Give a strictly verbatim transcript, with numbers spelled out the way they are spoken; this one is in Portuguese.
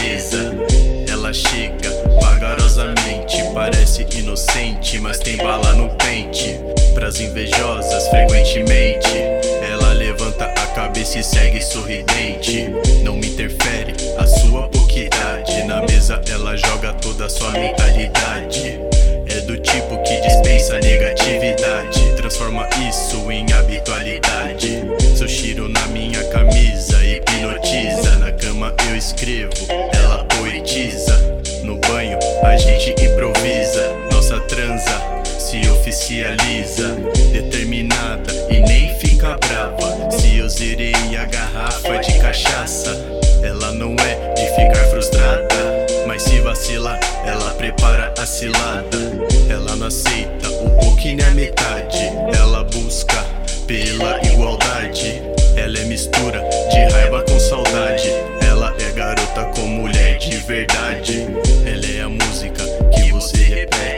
beleza. Ela chega vagarosamente, parece inocente, mas tem bala no pente. Pras invejosas frequentemente, ela levanta a cabeça e segue sorridente. Não me interfere a sua pouca idade, na mesa ela joga toda a sua mentalidade. É do tipo que dispensa negatividade, transforma isso em habitualidade. Seu cheiro na minha camisa hipnotiza, na cama eu escrevo, ela poetiza. No banho a gente improvisa, nossa transa se oficializa. Determinada e nem fica brava se eu zerei a garrafa de cachaça. Ela não é de ficar frustrada, mas se vacilar ela prepara a cilada. Ela não aceita um pouquinho nem a metade, ela busca pela igualdade. Ela é mistura de raiva com saudade, ela é garota com mulher de verdade. Ela é a música que você repete.